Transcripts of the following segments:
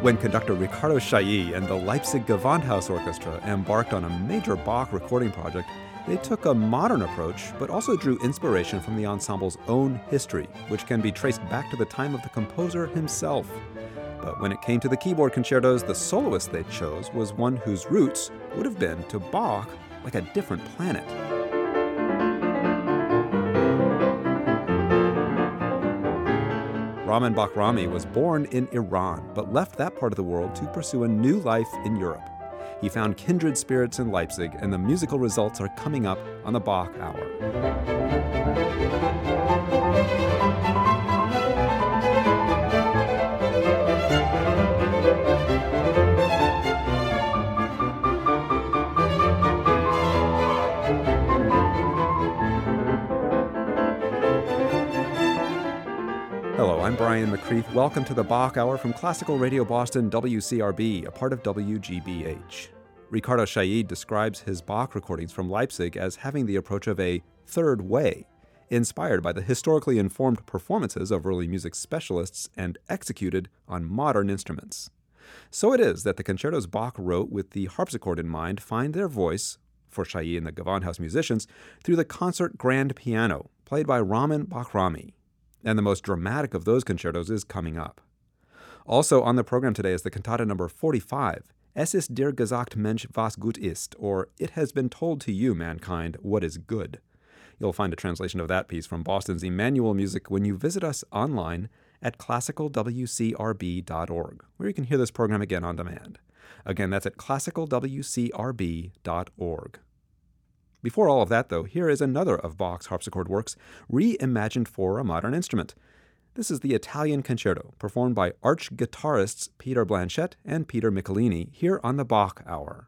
When conductor Ricardo Chailly and the Leipzig Gewandhaus Orchestra embarked on a major Bach recording project, they took a modern approach, but also drew inspiration from the ensemble's own history, which can be traced back to the time of the composer himself. But when it came to the keyboard concertos, the soloist they chose was one whose roots would have been to Bach like a different planet. Ramin Bahrami was born in Iran, but left that part of the world to pursue a new life in Europe. He found kindred spirits in Leipzig, and the musical results are coming up on the Bach Hour. Hello, I'm Brian McCreath. Welcome to the Bach Hour from Classical Radio Boston, WCRB, a part of WGBH. Ricardo Chailly describes his Bach recordings from Leipzig as having the approach of a third way, inspired by the historically informed performances of early music specialists and executed on modern instruments. So it is that the concertos Bach wrote with the harpsichord in mind find their voice, for Chailly and the Gewandhaus musicians, through the concert grand piano, played by Ramin Bahrami. And the most dramatic of those concertos is coming up. Also on the program today is the cantata number 45, Es ist dir gesagt, Mensch, was gut ist, or It has been told to you, mankind, what is good. You'll find a translation of that piece from Boston's Emmanuel Music when you visit us online at classicalwcrb.org, where you can hear this program again on demand. Again, that's at classicalwcrb.org. Before all of that, though, here is another of Bach's harpsichord works, reimagined for a modern instrument. This is the Italian Concerto, performed by arch guitarists Peter Blanchette and Peter Michelini, here on the Bach Hour.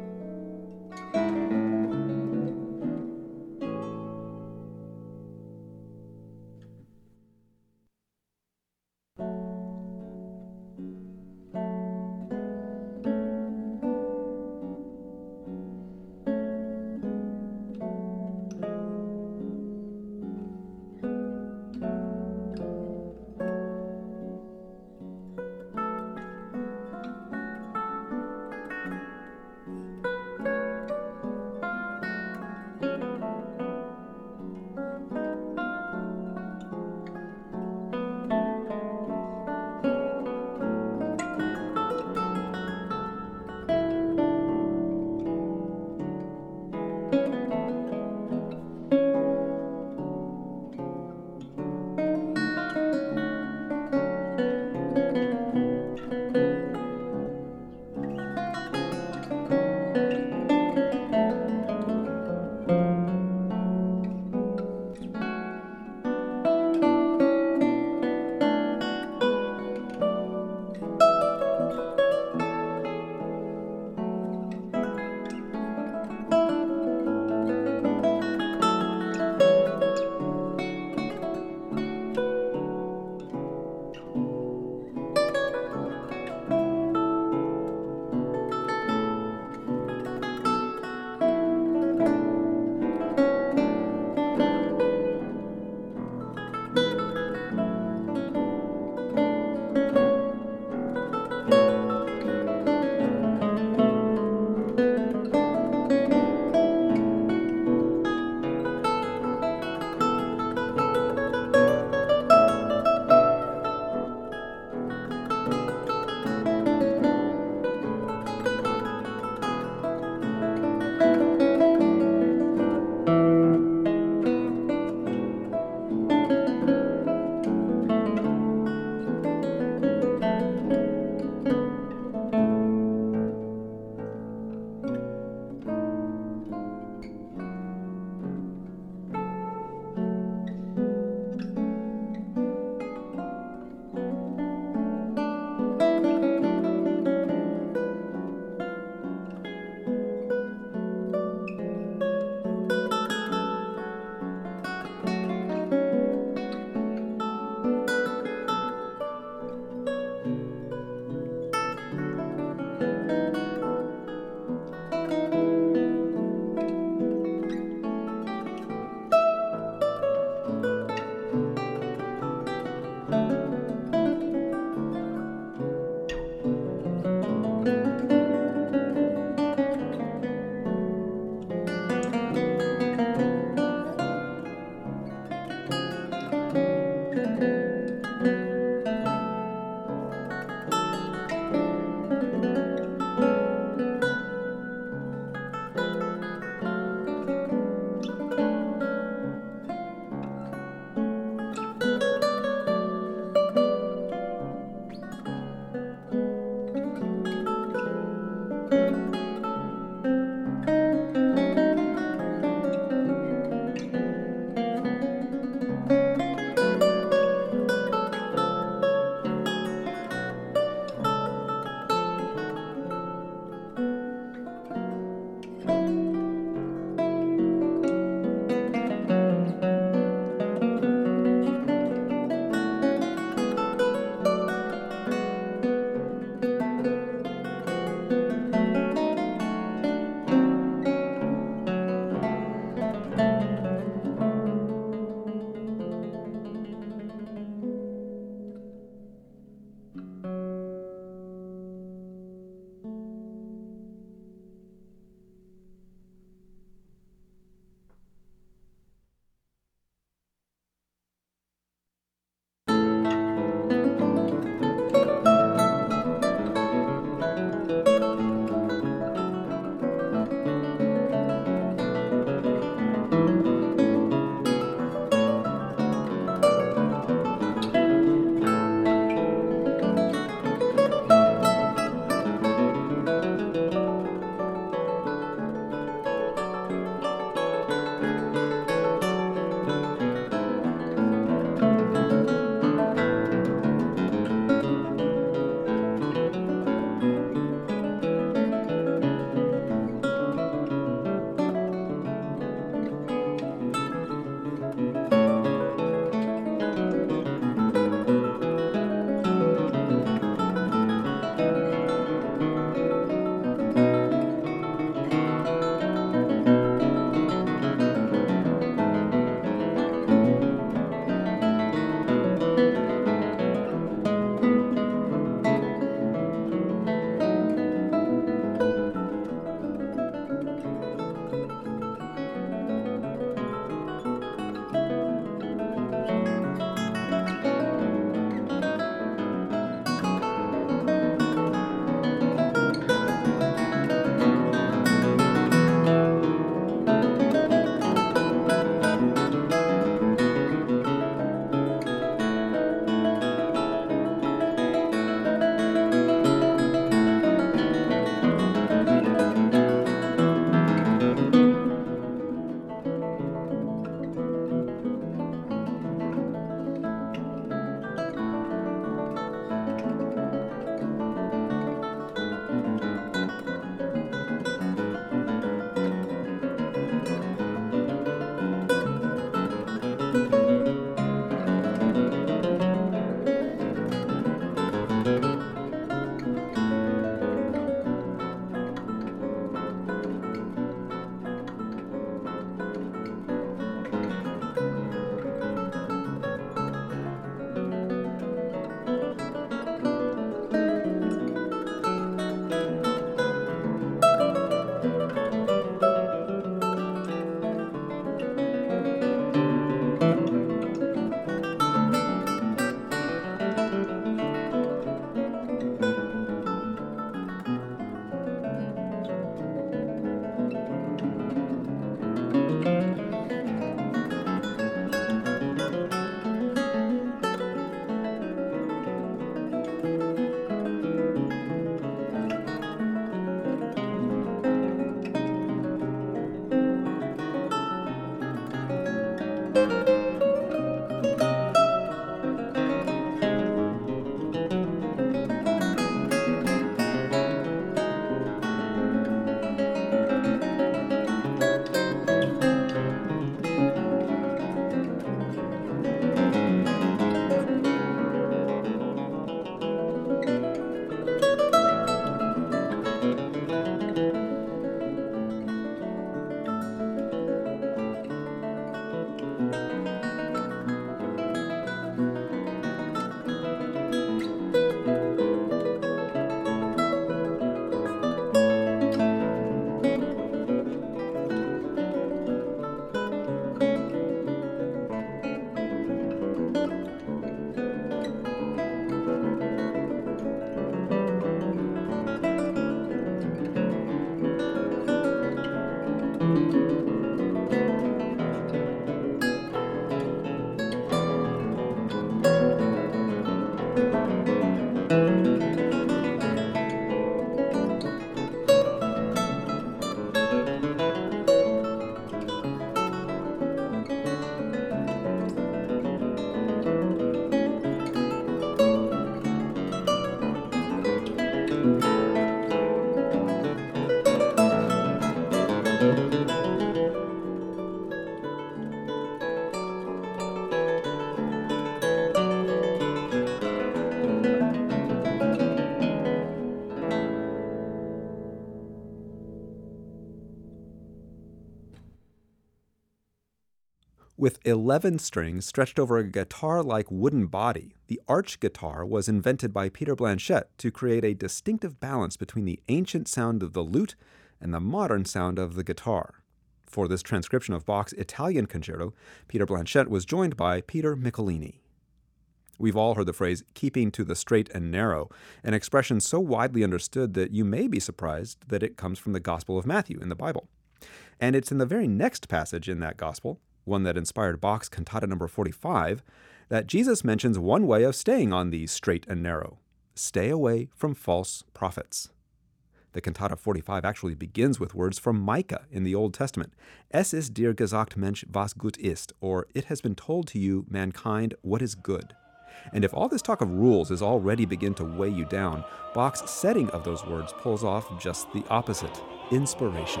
With 11 strings stretched over a guitar-like wooden body, the arch guitar was invented by Peter Blanchette to create a distinctive balance between the ancient sound of the lute and the modern sound of the guitar. For this transcription of Bach's Italian concerto, Peter Blanchette was joined by Peter Michelini. We've all heard the phrase, keeping to the straight and narrow, an expression so widely understood that you may be surprised that it comes from the Gospel of Matthew in the Bible. And it's in the very next passage in that Gospel, one that inspired Bach's Cantata No. 45, that Jesus mentions one way of staying on the straight and narrow. Stay away from false prophets. The Cantata 45 actually begins with words from Micah in the Old Testament. Es ist dir gesagt, Mensch, was gut ist, or it has been told to you, mankind, what is good. And if all this talk of rules is already begin to weigh you down, Bach's setting of those words pulls off just the opposite, inspiration.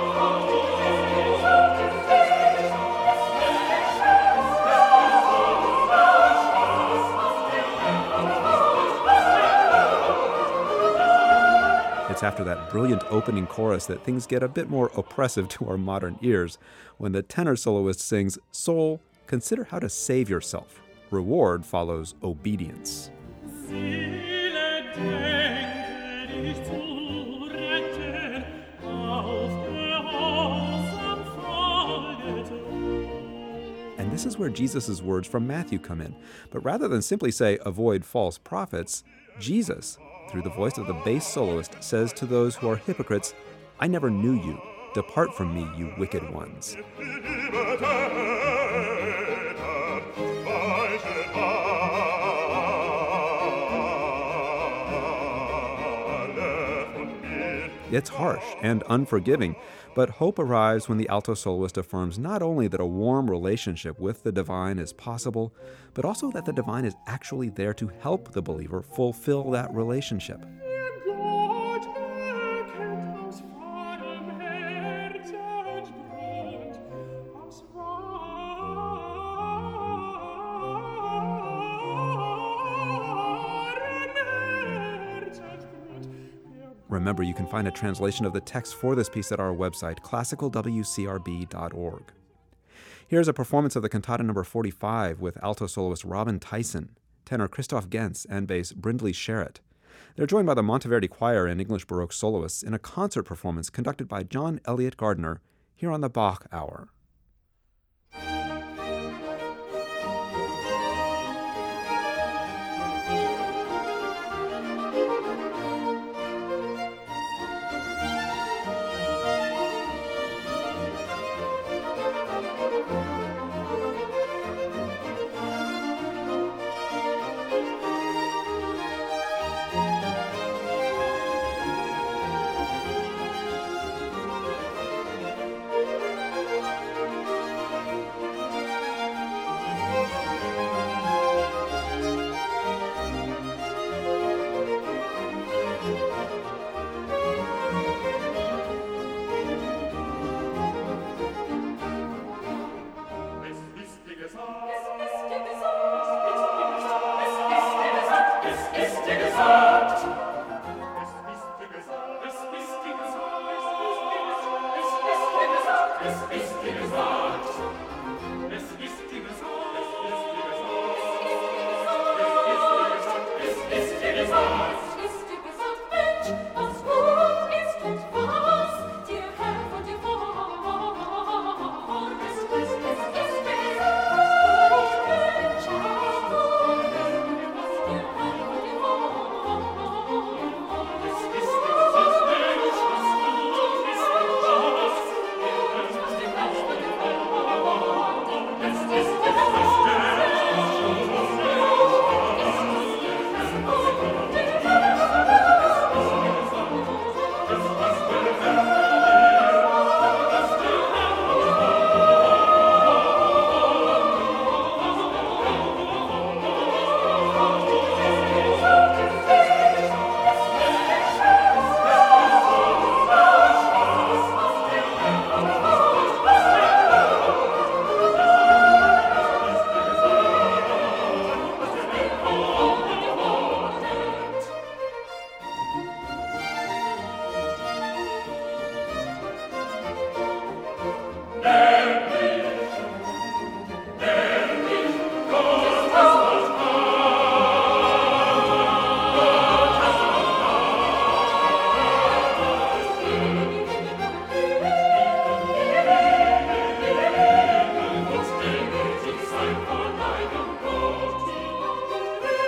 It's after that brilliant opening chorus that things get a bit more oppressive to our modern ears when the tenor soloist sings, "Soul, consider how to save yourself. Reward follows obedience." And this is where Jesus' words from Matthew come in. But rather than simply say, avoid false prophets, Jesus, through the voice of the bass soloist, says to those who are hypocrites, I never knew you. Depart from me, you wicked ones. It's harsh and unforgiving, but hope arrives when the alto soloist affirms not only that a warm relationship with the divine is possible, but also that the divine is actually there to help the believer fulfill that relationship. Remember, you can find a translation of the text for this piece at our website, classicalwcrb.org. Here's a performance of the Cantata No. 45 with alto soloist Robin Tyson, tenor Christoph Gens, and bass Brindley Sherritt. They're joined by the Monteverdi Choir and English Baroque soloists in a concert performance conducted by John Elliott Gardner here on the Bach Hour.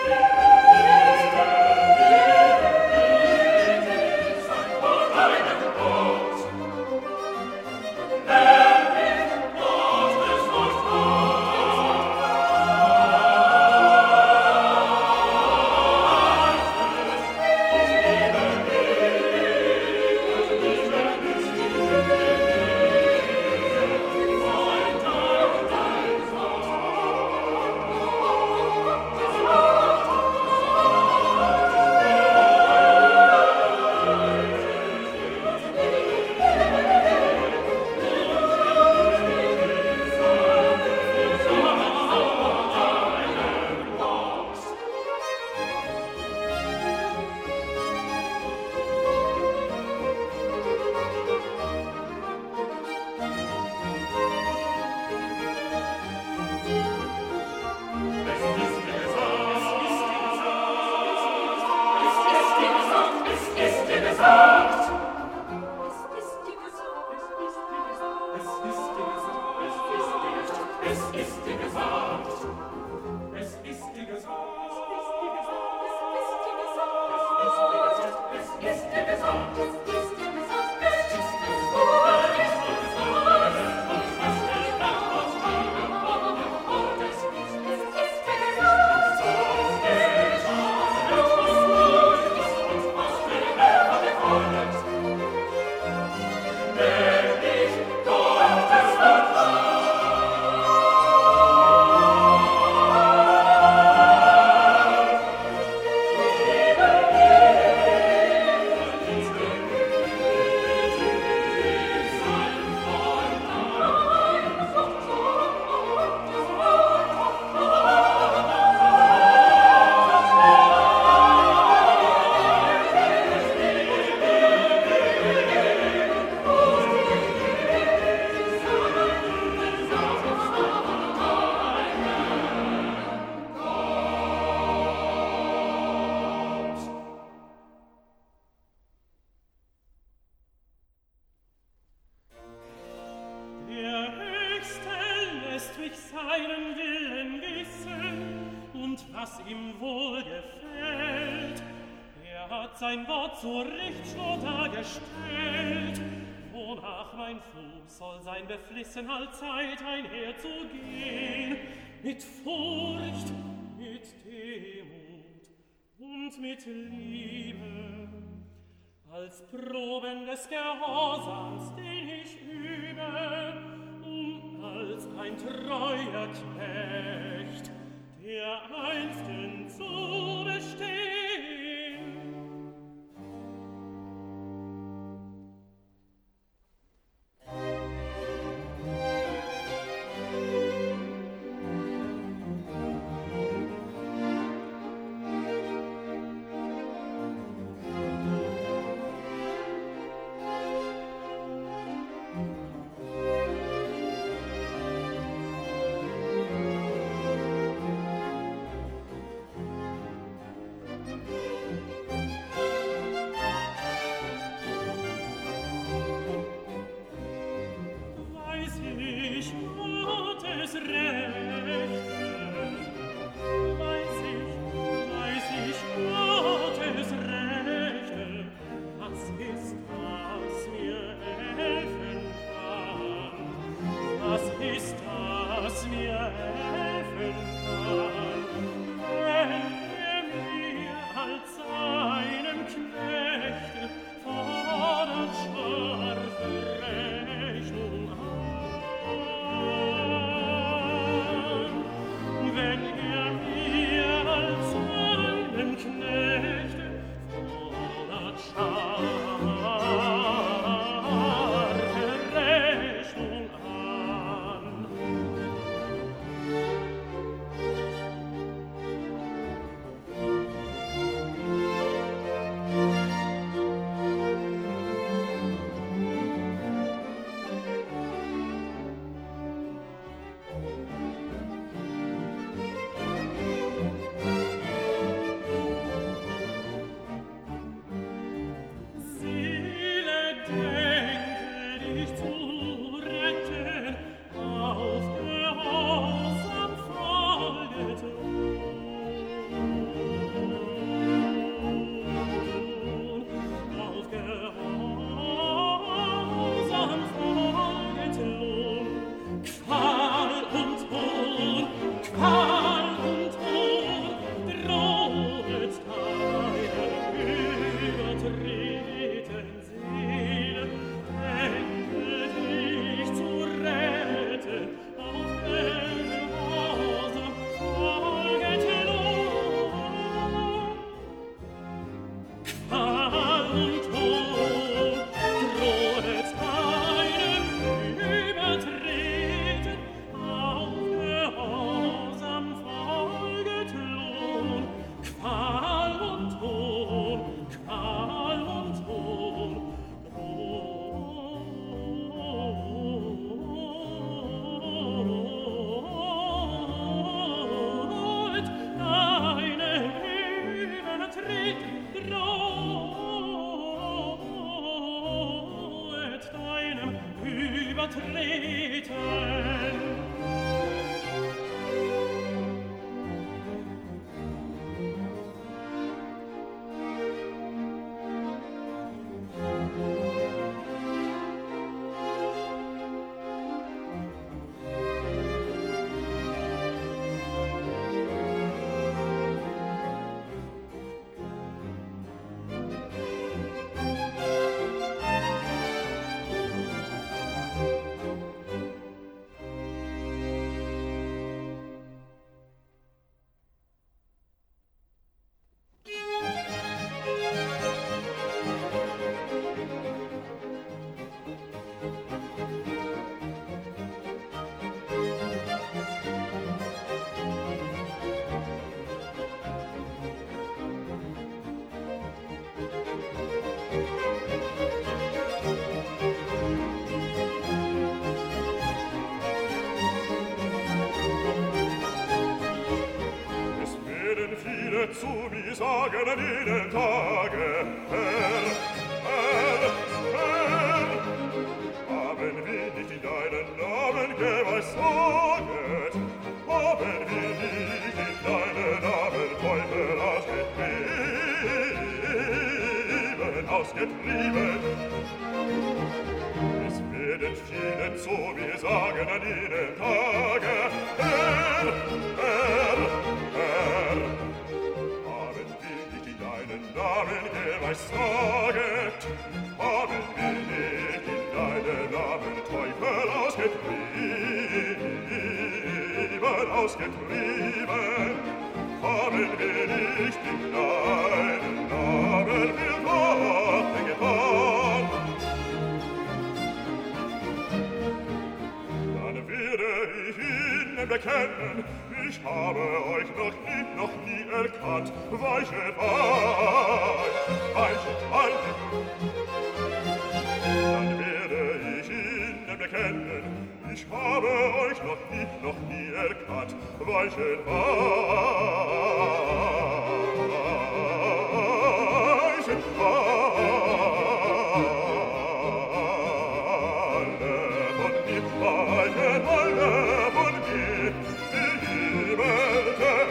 Sein Wort zur Richtschnur dargestellt, wonach mein Fuß soll sein beflissen allzeit einherzugehen, mit Furcht, mit Demut und mit Liebe, als Proben des Gehorsams, den ich übe, und als ein treuer Knecht, der einstens zu bestehen. treten. Zu mir sagen an jenem Tage, Herr, Herr, Herr, haben wir nicht in deinen Namen geweissaget, haben wir nicht in deinen Namen Teufel ausgetrieben. Es werden viele zu mir sagen an jenem Tage, Herr, Herr, Herr, Namen geweissaget, haben wir nicht in deinen Namen Teufel ausgetrieben, haben wir nicht in deinen Namen Willtaten getan. Dann werde ich ihnen bekennen, ich habe euch noch nie erkannt. Weichet, weichet. Dann werde ich ihnen bekennen, ich habe euch noch nie erkannt. Weichet, weichet, alle von mir, die Himmel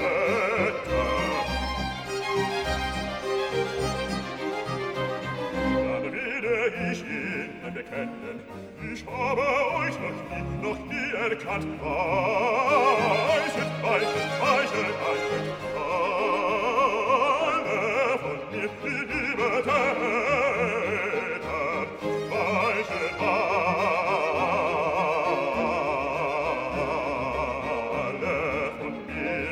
bekennen, ich habe euch noch nie erkannt. Weichet, weichet, weichet, weichet, alle von mir die Liebe täten. Weichet, alle von mir,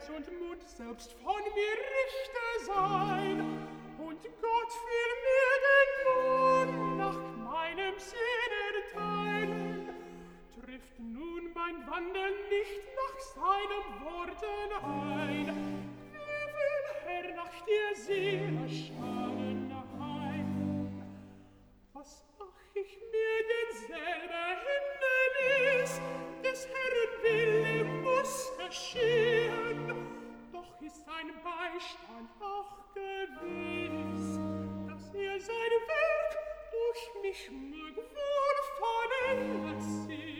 Herz und Mund selbst von mir Richter sein und Gott für mir den Lohn nach meinem Sinn erteilen. Trifft nun mein Wandel nicht nach seinem Worten ein, wie will Herr nach der Seele schaden ein? Was mach ich mir denn selber Hindernis? Des Herrn Wille muss geschehen, doch ist sein Beistand auch gewiss, dass er sein Werk durch mich mag wohl vollendet sehen.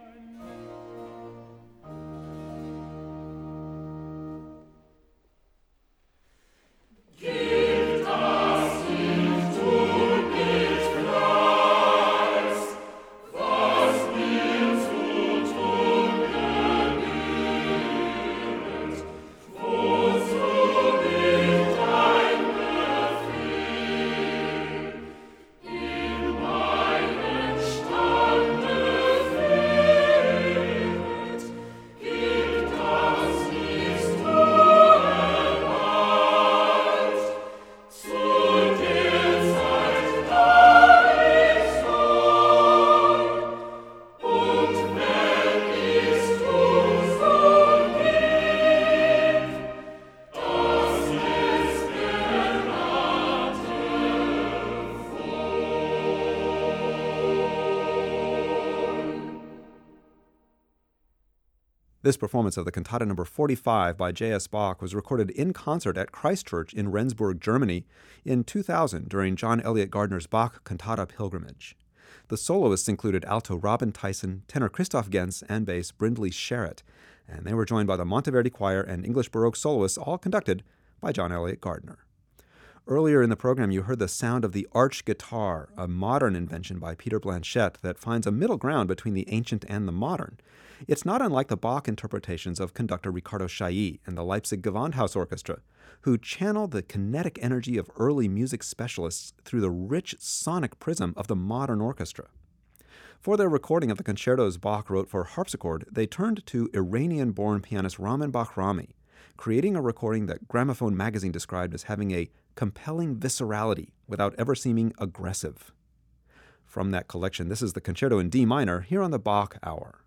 Gilt das nicht tun, nicht Preis, was mir zu tun gebühret, wozu nicht dein Befehl in meinem Stande fehlt, gilt das nicht tun bald, zu der Zeit, da ich soll, und wenn ich's tun soll, gib, das ist This performance of the cantata number 45 by J.S. Bach was recorded in concert at Christ Church in Rendsburg, Germany in 2000 during John Eliot Gardner's Bach Cantata Pilgrimage. The soloists included alto Robin Tyson, tenor Christoph Gens, and bass Brindley Sherritt, and they were joined by the Monteverdi Choir and English Baroque soloists, all conducted by John Eliot Gardner. Earlier in the program, you heard the sound of the arch guitar, a modern invention by Peter Blanchette that finds a middle ground between the ancient and the modern. It's not unlike the Bach interpretations of conductor Ricardo Chailly and the Leipzig Gewandhaus Orchestra, who channeled the kinetic energy of early music specialists through the rich sonic prism of the modern orchestra. For their recording of the concertos Bach wrote for harpsichord, they turned to Iranian-born pianist Ramin Bahrami, creating a recording that Gramophone magazine described as having a compelling viscerality without ever seeming aggressive. From that collection, this is the concerto in D minor here on the Bach Hour.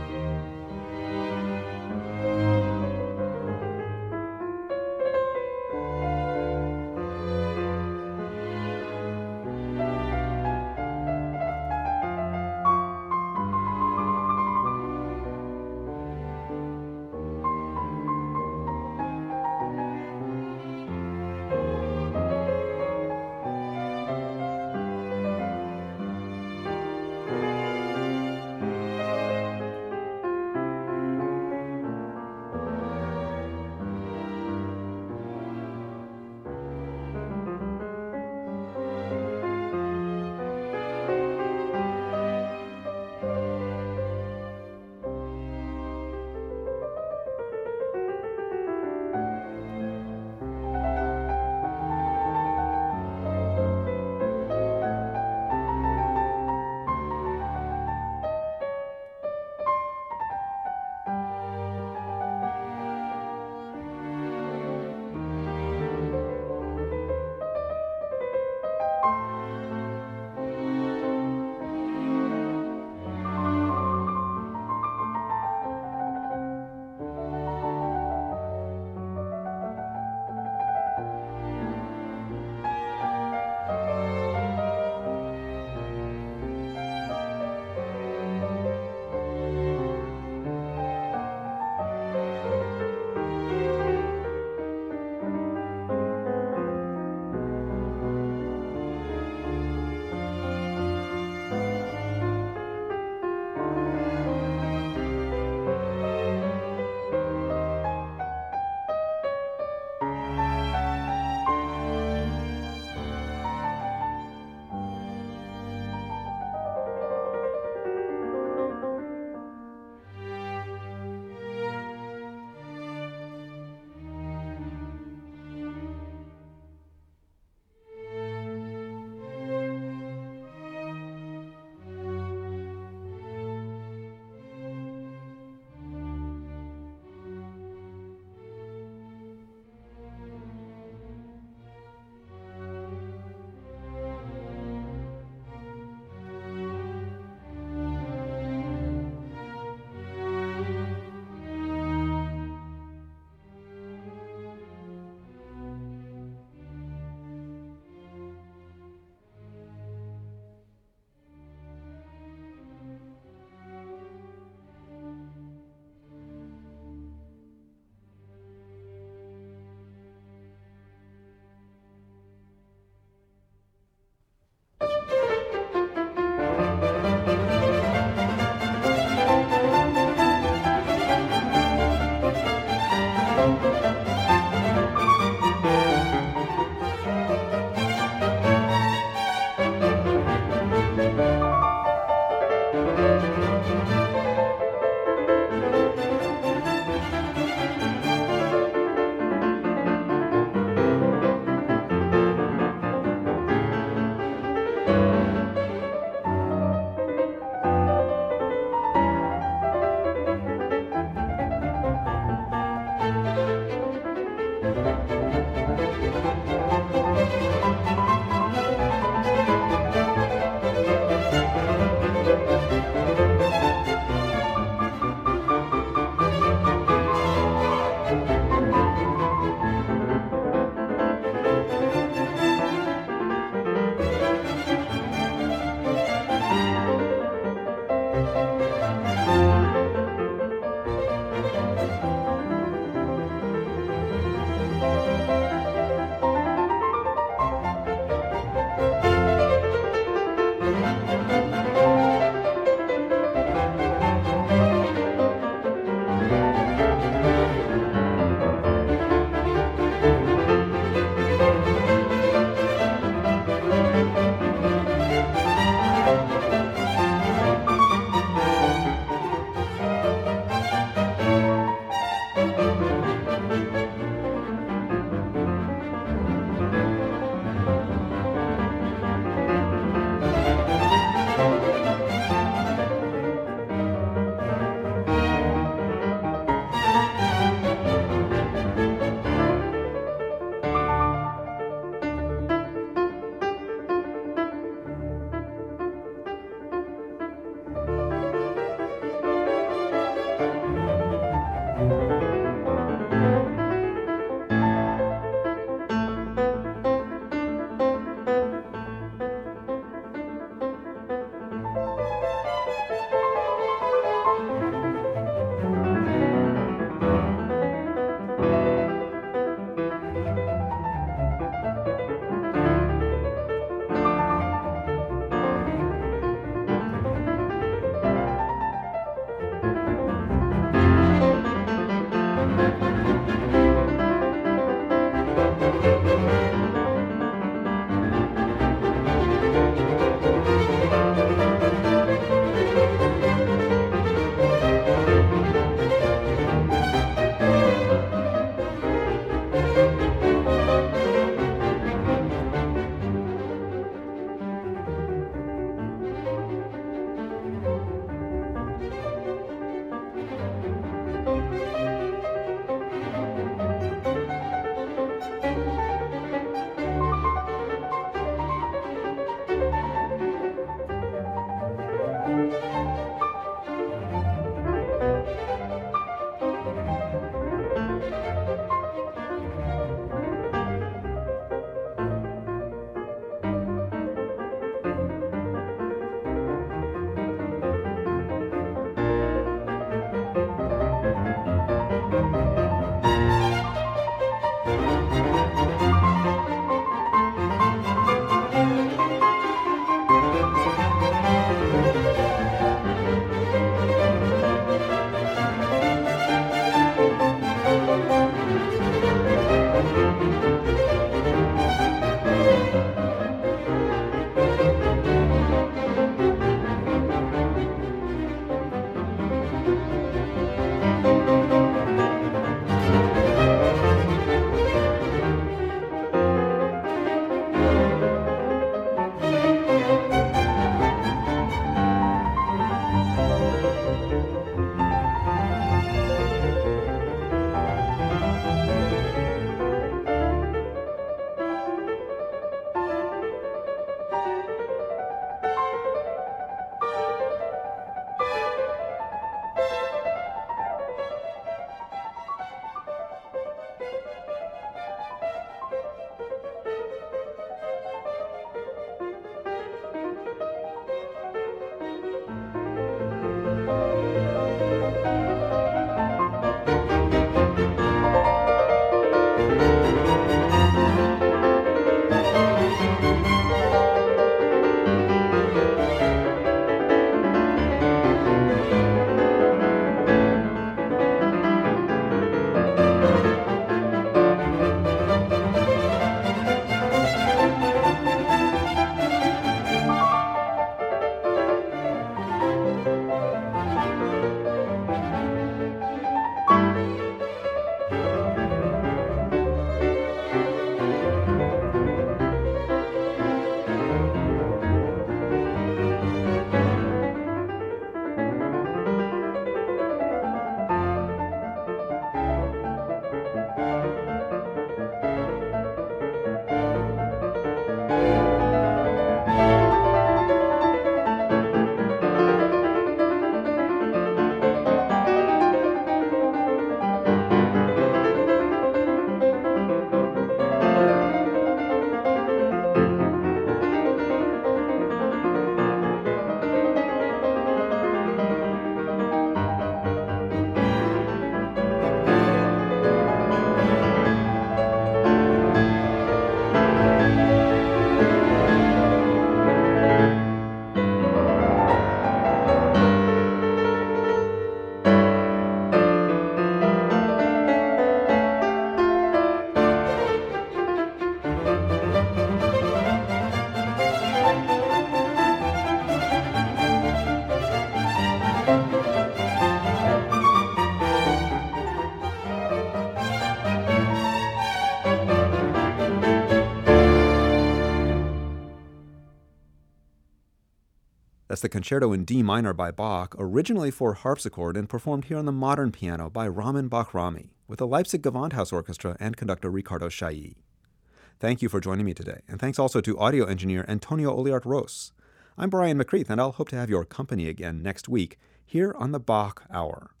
That's the Concerto in D minor by Bach, originally for harpsichord and performed here on the modern piano by Ramin Bahrami, with the Leipzig Gewandhaus Orchestra and conductor Ricardo Chailly. Thank you for joining me today, and thanks also to audio engineer Antonio Oliart-Ros. I'm Brian McCreath, and I'll hope to have your company again next week here on the Bach Hour.